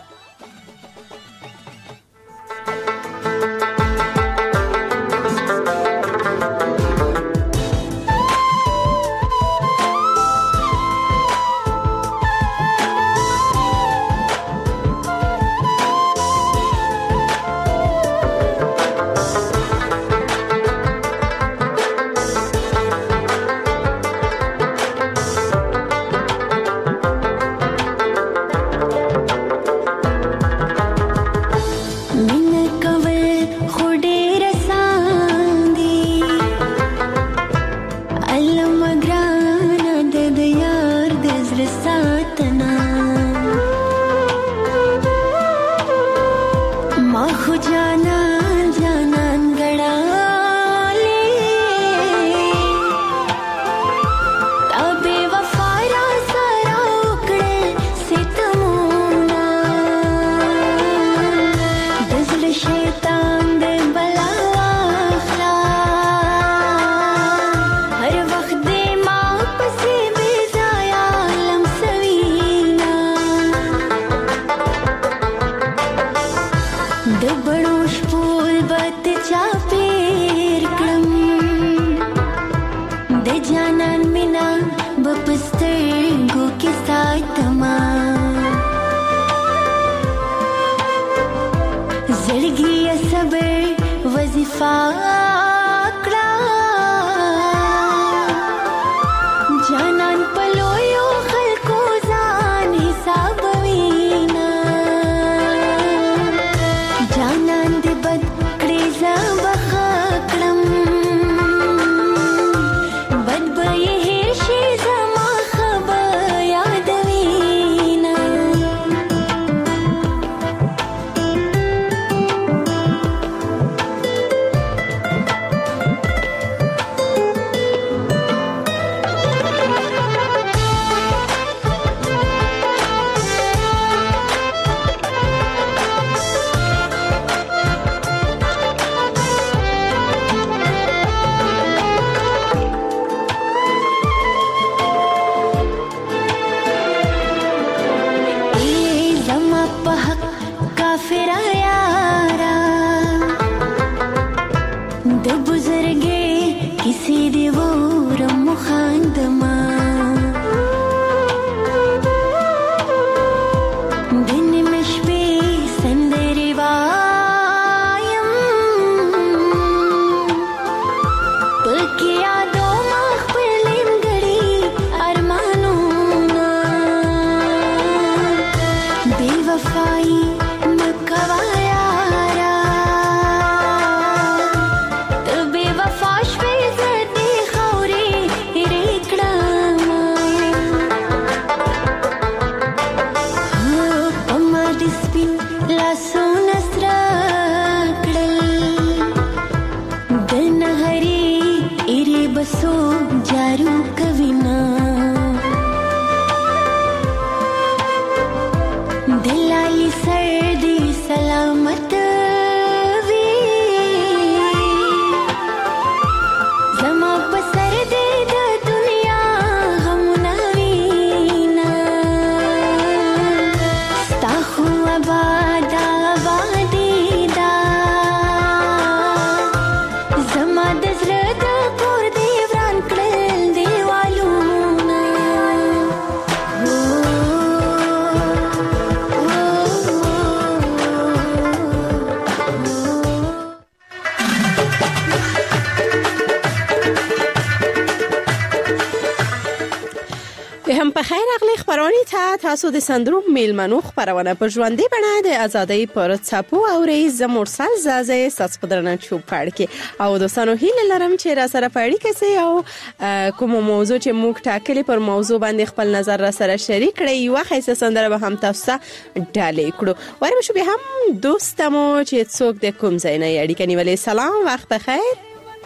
په خیر اغلی خبرونه ته تاسو د سندروم میلمنو خبرونه په ژوندۍ بڼه د ازادۍ پر څپو او ریز مرسل زازه تاسو په درنه چوب کړ کې او دوستانو هیله لرم چې را سره پړی کسي او کوم موضوع چې موږ ټاکلي پر موضوع باندې خپل نظر را سره شریک کړئ یو خیسه سندره به هم تاسو ډالې کړو ورم شو به هم دوستمو چې څوک د کوم ځای نه یړي کني ولې سلام وخت بخیر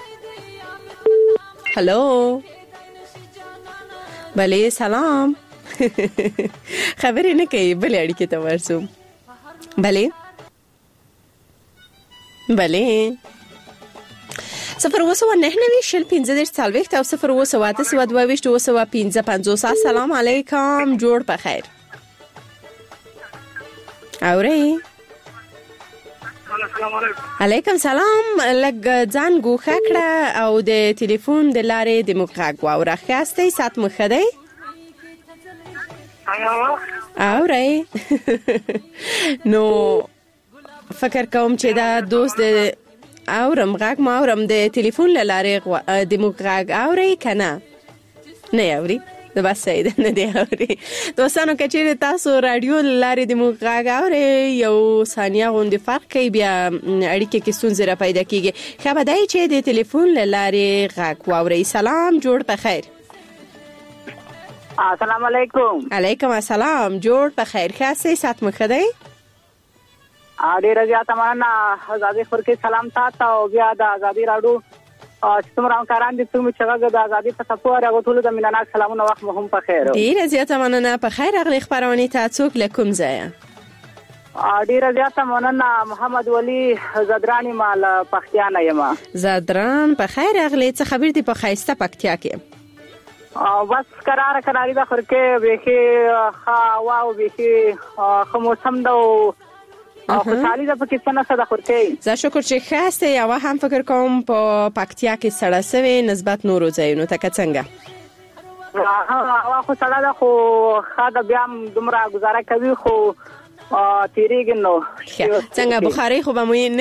هلو بله سلام خبرې نه کوي بلې اړیکې ته ورسوم بله بله صفر اوه سوه نهه نوي شل پنځه دېرش څلوېښت او صفر اوه سوه اته سوه دوه ویشت اوه سوه پنځه پنځوس. السلام علیکم جوړ په خیر اورئ علیکم سلام لږ ځان ګوښه کړه او د ټلیفون د لارې د موږ غږ واوره ښه یاستئ سات مو ښه دی اورئ نو فکر کوم چې دا دوست د اورم غږ ما اورم د ټلیفون له لارې د موږ غږ اورئ که نه نه اوري د بس صحیح ده نه دی اوري دوستانو که چیرې تاسو راډیو له لارې د موږ غږ اورئ یو ثانیه غوندې فرق کوي بیا اړیکې کې ستونزې را پیدا کېږي ښه به دی چې د ټلیفون له لارې غږ واورئ سلام جوړ په خیر السلام علیکم علیکم السلام جوړ په خیر ښه یاستئ سات مو ښه دی ډېره زیاته مننه ازادي خورکې سلام تاته او بیا د ازادي راډیو چې څومره همکاران دي څومره چې غږ د ازادي په څپو هغو ټولو ته مینهناک سلامونه وخت مو هم په خیر ډېره زیاته مننه په خیر راغلې خپرونې ته څوک له کوم ځایه ډېره زیاته مننه محمد ولی زدرانی ما له پکتیا نه یم زدران په خیر راغلې څه خبر دي په ښایسته پکتیا کې بس قراره قراري ده خورکې بیخي ښه هوا او بیخي ښه موسم ده او خوشحالي ده پکې څه نشته ده خورکې زه شکر چې ښه یاستئ یوه هم فکر کوم په پکتیا کې سړه سوې نسبت نورو ځایونو ته که څنګه هوا خو سړه ده خو ښه ده بیا هم دومره ګزاره کوي خو تیریږي نو څنګه بخارۍ خو به مو یې نه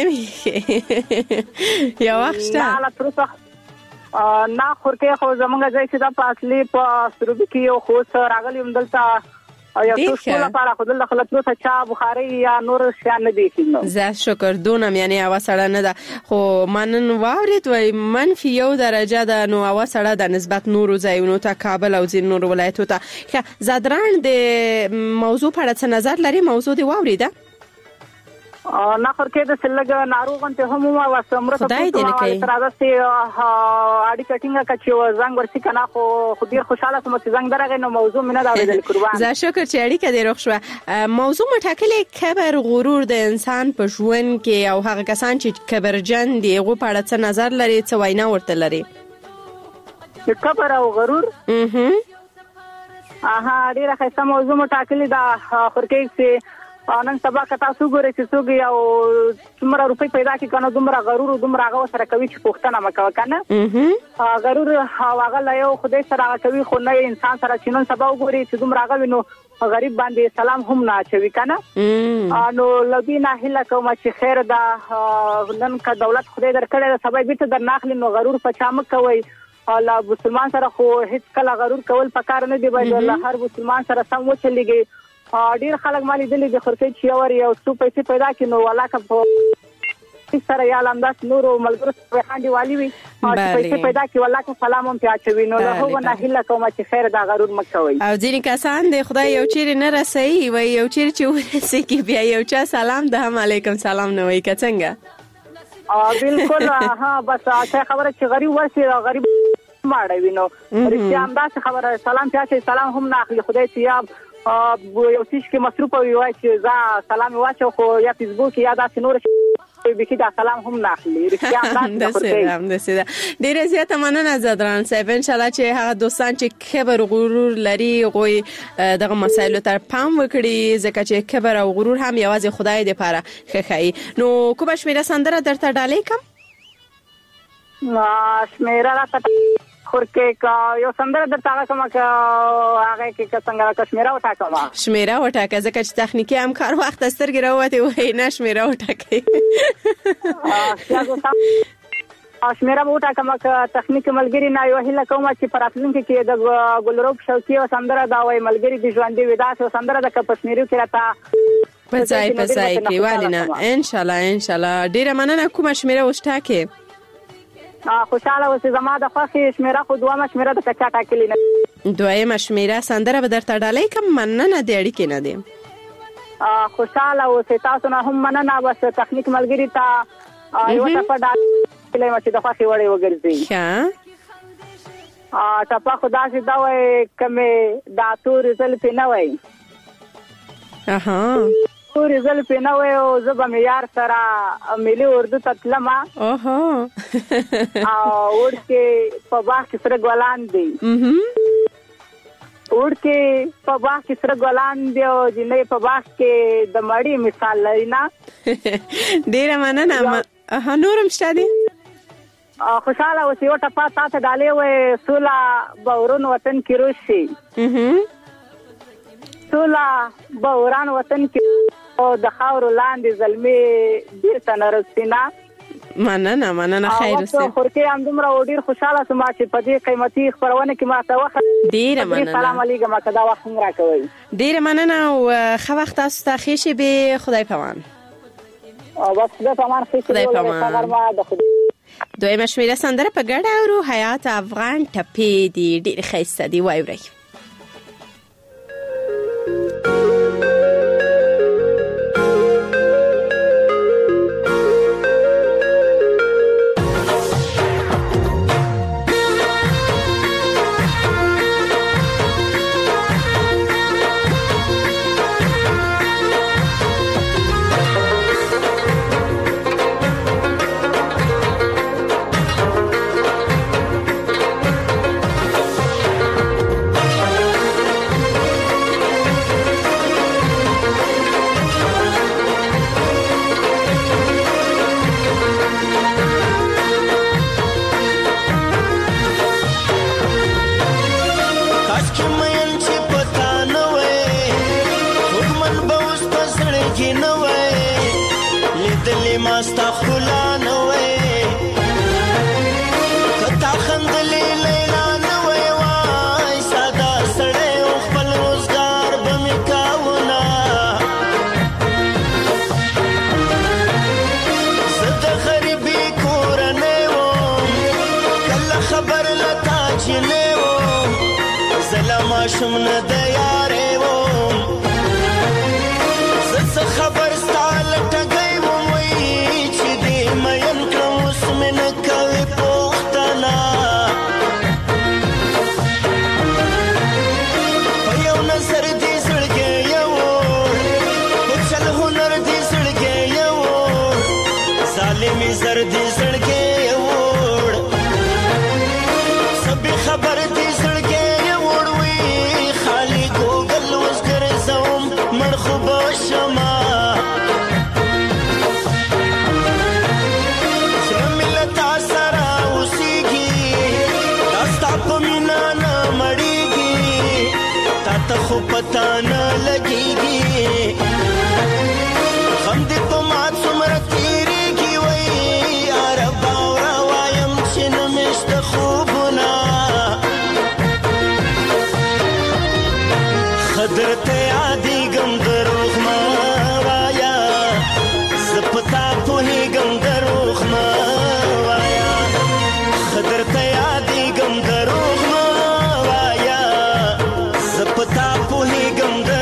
وي یو وخت شته نه خورکې خو زمونږ ځای چې دا په اصلي په سروبي کې یو خو اوس راغلی یم دلته یا څو شپو لپاره خو دلته خو له تروسه چا بخارۍ یا نور شیان نه دي ایښي نو زه شکر دونه م یعنې هوا سړه نه ده خو ما نن واورېد وایي منفي یو درجه ده نو هوا سړه ده نسبت نورو ځایونو ته کابل او ځینو نورو ولایتو ته ښه زدران د موضوع په اړه څه نظر لري موضوع دې واورېده نه خورکې داسې لږ ناروغ غوندې هم وم مرسته کوم راځه چې اړیکه ټینګه کړه چې زنګ ورسي که نه خو خو ډېر خوشحاله شوم چې زنګ درغی نو موضوع مې نه ده اورېدلې قربان زه شکر چې اړیکه دې روغ شوه موضوع مو ټاکلې کبر غرور د انسان په ژوند کې او هغه کسان چې کبرجن دي هغو په اړه څه نظر لري څه وینا ورته لري کبر او غرور اها ډېره ښایسته موضوع مو ټاکلې ده خورکې چې نن سبا که تاسو ګورئ چې څوک یو څومره روپۍ پیدا کړي که نه دومره غرور او دومره هغه ورسره کوي چې پوښتنه مه کوه که نه غرور او هغه له یو خدای سره هغه کوي خو نه انسان سره چې نن سبا وګوري چې دومره هغه وي نو غریب باندې سلام هم نه اچوي که نه نو له دوی نه هیله کوم چې خیر ده نن که دولت خدای درکړی ده سبا یې بېرته در نه اخلي نو غرور په چا مه کوئ له مسلمان سره خو هېڅ کله غرور کول پکار نه دی باید له هر مسلمان سره سم وچلېږي ډېر خلک ما لیدلي دي خورکۍ چې یو وار یو څو پیسې پیدا کړي نو ولاکه په سره یا همداسې نورو ملګرو سره خاندې والي وي چې پیسې پیدا کړي ولاکه سلام هم پرې اچوي نو له هغو نه هیله کومه چې خیر دا غرور مه کوئ او ځینې کسان د خدای یو چیرې نه رسوي وایي یو چیرې چې ورسېږي بیا یو چا سلام ده هم علیکم سلام نه وایي که څنګه بلکل ها بس چا خبره چې غریب ورسي غریب ماړوي نو رښتیا همداسې خبره سلام پرې اچوي سلام هم نه اخلي خدای چې یا یو څه کې مصروف وي وای چې زه سلام واچو خو یا فیسبوک یا داسې نور بيخي دا سلام هم نه اخلي رښتیا هم داسې ده ډېره زیاته مننه زدران صاحب ان شاء الله چې هغه دوستان چې کبر غرور لري غوي دغه مسایلو ته پام وکړي ځکه چې کبر او غرور هم یوازې خدای دې لپاره ښه نو کومه شمیره سندره درته ډالۍ کوم شمیره راته خورکې کا یو سندره درته هغه کومه که هغه کې که څنګه کشمیره وټاکمه شمیره وټاکه ځکه چې تخنیکي همکار وخت سترګې راوتې وایي نه شمیره وټاکئ شمیره به وټاکم که تخنیک ملګری نه یو هیله کوم چې په راتلونکي کې د ګلروب شوقي او سندره دا وایي ملګری د ژوندې وي داسې سندره ده که په شمیرو کې راته په ځای په ځای کې ولې نه انشاءالله انشاءالله ډېره مننه. کومه شمیره اوس ټاکې؟ خوشحاله اوسې. زما د خوښې شمیره خو دویمه شمیره ده که چا ټاکلې نه. دویمه شمیره سندره به درته ډالۍ کړم. مننه د اړیکې نه دی. خوشحاله اوسې. تاسو نه هم مننه. بس تخنیک ملګري ته یو ټپه ډالۍ کړم چې د خوښې وړې وګرځي. ښه ټپه خو داسې دا وایي که مې دا تورې زلفې نه وایي تورې زلفې نه وایي او زه به مې یار سره ملي اردو ته تلمه اوهو وړکې په باغ کې سره ګلان دي وړکې په باغ کې سره ګلان دي او جنۍ په باغ کې د مړي مثال لري نه. ډېره مننه. نورم شته دي؟ خوشحاله اوسې. یو ټپه تا ته ډالۍ وایي سوله به ورون وطن کې روش شي سوله به وران وطن کې او د خاورو لاندې زلمې بیرته نه رسي نه. مننه مننه. خیر اوسې. خورکې همدومره و ډېر خوشحاله شوم چې په دې قیمتي خپرونه کې ما ته وخت ډېره مننه. سلام علیکم که دا وخت هم راکوئ. ډېره مننه او ښه وخت تاسو ته. ښې شېبې. خدای پامان. بس خدای پامان. خدای پامان. دویمه شمیره سندره په ګډه اورو. حیات افغان ټپې دي ډېرې ښایسته دي. واورئ. خو پتا نه لګيږي غم دې په ما څومره تیریږي وای عرب او روایم چې نمشته خوبونه خضر ته عادي ګم دروغ ما وایا زپتا په ګم دروغ ما وایا خضر ته عادي ګم دروغ ما وایا زپتا په ګم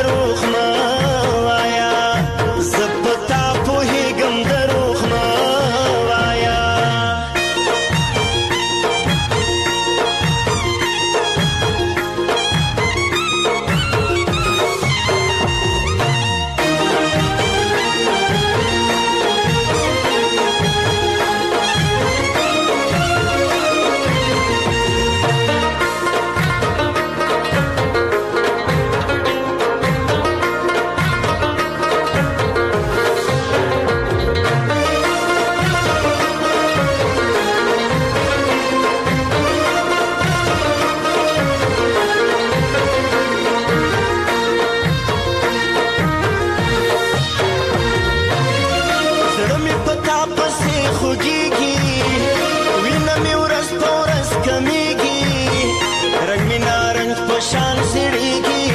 پشان سړيږي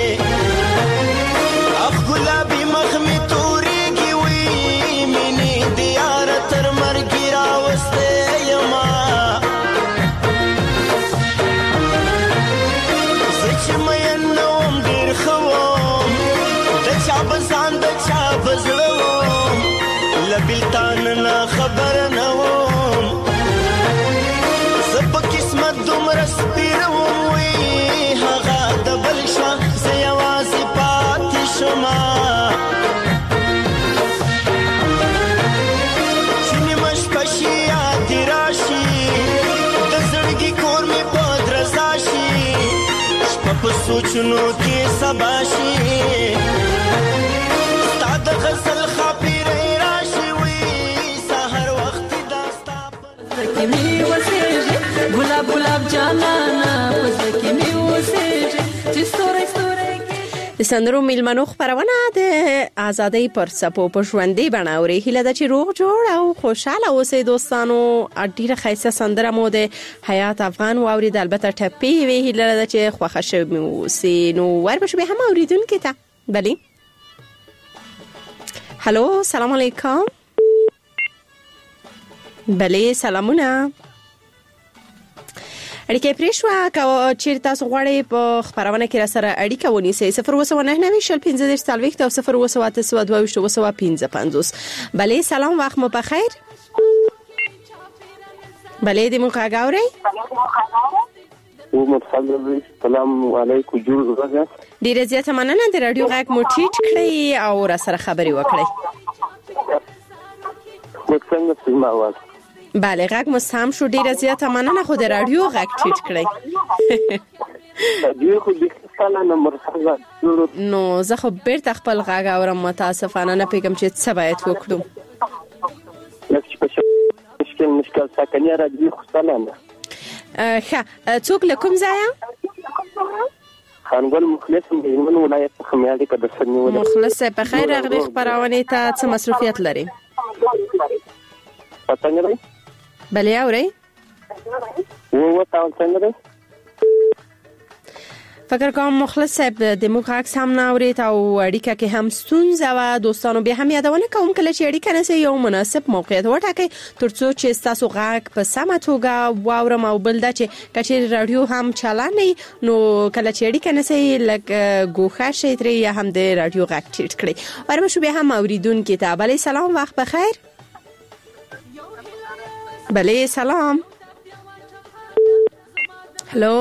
اخ ګلابي مخ می توريږي وي مینې دیار تر مرګ راوسته یما زچ مې نوم ډیر خوم د چا بزان د چا بزړم لبلتان نه خبر نه وم زب قسمت دومره سپیروم وي هغه د بل شو زه یوازې پاتې شومه چې نیمه شپه شي یاد راشي د زړګي کور مې په درزا شي شپه په سوچونو کې سبا شي ستا د غزل خاپیرې راشي وي سهار وخت دا ستا کې مې وسېږي ګلاب ګلاب جانانا پزړه کې مې وسېږي چې ستوري ستوري د سندرو میلمنو خبرونه د ازادۍ پر څپو په ژوندۍ بڼه اوري هیله ده چې روغ جوړ او خوشاله اوسئ دوستانو. ډیره ښایسته سندره مو د حیات افغان واورید البته ټپي وی هیله ده چې خوښه شوي اوسئ. نو وربشو به هم اوریدونکو ته بلی هلو سلام علیکم بلی سلامونه اړیکې پریښوا کا چیر تاسو غواړئ په خبرونه کې را سره اړیکه ونیسئ صفر اووه سوه نهه نوي شل پنځه دېرش څلوېښت او صفر اووه سوه اته سوه دوه ویشت اووه سوه پنځه پنځوس. بلې سلام وخت مو بخیر. بلې دې مو غږ اورئ؟ سلام علیکم جوړ ورځ. ډیره زیاته مننه د رادیو غږ مو ټیټ کړئ او را سره خبرې وکړئ. څنګه سمه आवाज بله غږ مو سم شو ډیره زیاته مننه خو د رادیو غږ ټیټ کړئ. نو زه خو بیرته خپل غږ اورم متاسفانه نه پیګم چې څه باید وکړو. مشکل مشکل ساکنه رادیو خو سلام ښه څوک له کوم ځایه؟ خانګل مخلص من ولایت خمیالي په درسنی ولایت. مخلص په خیر راغلی خبرونه ته څه مصروفیت لري؟ پاتنګ دی بلې اورئ؟ وو تاسو څنګه دی؟ فکر کوم مخلص صاحب د موږ هم نه اورید او اړیکه کې هم ستونزه و. دوستانو بیا هم یادونه کوم کله چې اړیکه نسي یو مناسب موقعیت وټاکئ ترڅو چې تاسو غږ په سمه توګه واورم او بل دا چې کچې رادیو هم چالانې نو کله چې اړیکه نسي لګ ګوښه شي ترې یا هم د رادیو غږ ټیټ کړئ. ورمشو بیا هم اوریدونکو ته بلې سلام وخت بخیر. بله سلام هلو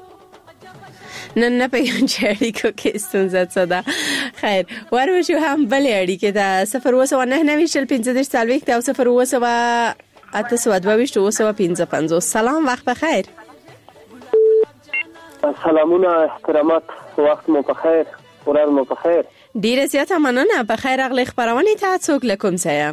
نن نه پیغام چې اړیکو کې ستونزه څه ده. خیر ورمشو هم بلې اړیکې ده صفر اووه سوه نهه نوي شل پنځه دېرش څلوېښت او صفر اووه سوه اته سوه دوه ویشت اووه سوه پنځه پنځوس. سلام وخت بخیر. سلامونه احترامات وخت مو بخیر ورځ مو بخیر. ډیره زیاته مننه په خیر راغلی خبرونه ته څوک له کوم ځایه؟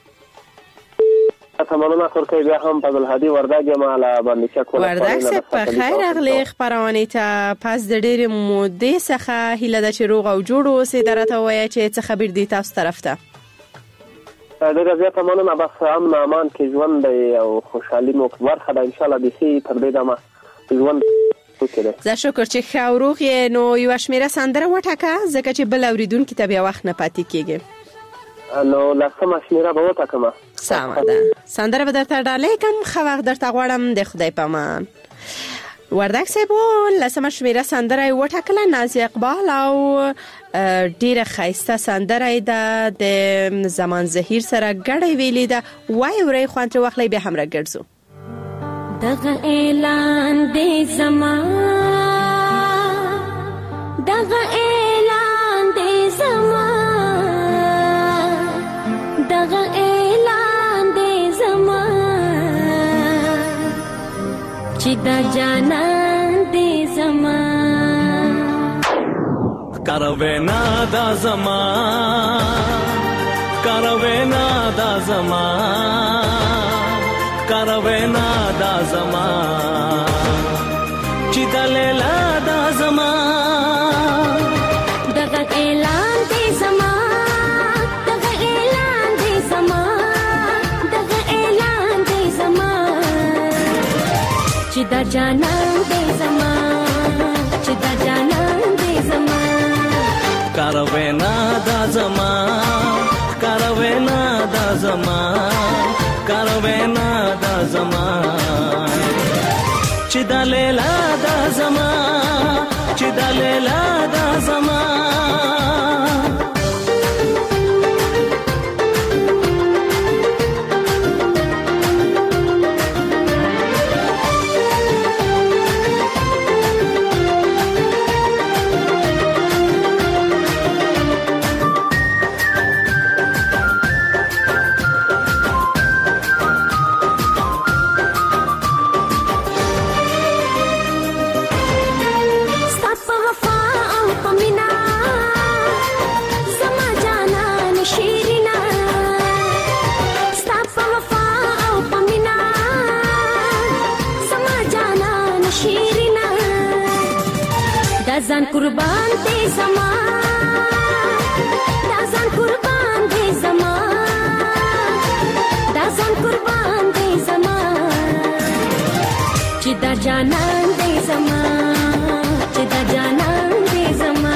تمامونه خورکې بیا هم فضل هادي وردګ مالا باندې چک ولا وردګ څه په خیر راغلی خبرونه ته پس د ډېر مودې څخه هیله ده چې روغ او جوړ اوسئ. درته وایي چې څه خبر دي تاسو طرف ته؟ ډېر زیات مننه بس امن امان کې ژوند دی او خوشحالي مو ورخه ده ان شاء الله به سي تر دې دمه ژوند وکړي. زه شکر چې ښه او روغ یې. نو یو شمیره سندره وټاکه ځکه چې بل اوریدونکو ته بیا وخت نه پاتې کیږي. نو لاسمه شمیره به وټاکم. سمه ده سندره به درته ډالۍ کوم ښه وخت درته غواړم د خدای په امان. وردګ صاحب لاسمه شمیره سندره وټاکله نازي اقبال او ډیره ښایسته سندره ده د زمان زهیر سره ګډه ویلې ده. وای ورې خوان تر وخت به هم راګرځو. دغه اعلان دې زمان دغه اعلان دې زمان دغه اعلان دې زمان چې دا جانان دې زمان کاروینا دا زمان کاروینا دا زمان کاروینا دا زمان چې دا لیلا دا زمان دغه اعلان دې زمان دغه اعلان دې زمان دغه اعلان دې زمان چې دا جانان دې زمان چې دا کاروینا دا زما کاروینا دا زما کاروینا دا زما چې دا لیلا دا زما چې دا لیلا دا زما دازان قربان دې زما دازان قربان دې زما دازان قربان دې زما چې دا جانان دې زما چې دا جانان دې زما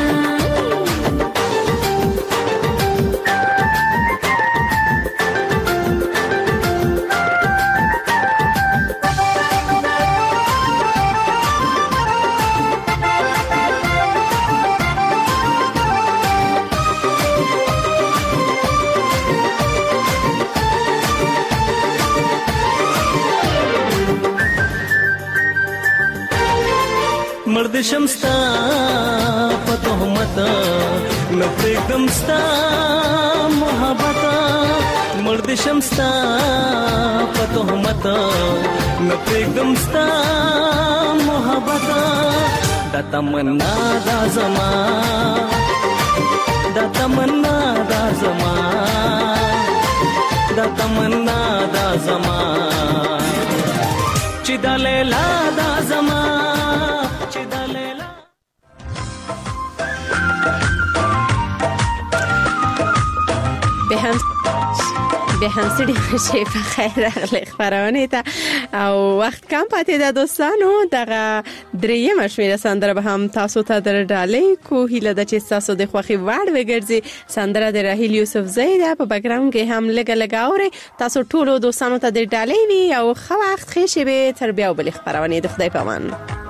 مرد شمستا په تهمت نه پرېږدم ستا محبت مرد شمستا په تهمت نه پرېږدم ستا محبت دا تمنا دا زما دا تمنا دا زما دا تمنا دا زما چې دا لیلا دا زما به هم سړي شي په خیر راغلی خبرونه ته او وخت کم پاتې ده دوستانو دغه درېیمه شمیره سندره به هم تاسو ته در ډالۍ کو هیله ده چې تاسو د خوښي وړ وګرځي سندره د راهیل یوسف زئی ده په بیکګراوند کې هم لګه لګه اوري تاسو ټولو دوستانو ته د ډالۍ وي او خو وخت ښه شي به تر بیا بل خبرونه د خدای په امان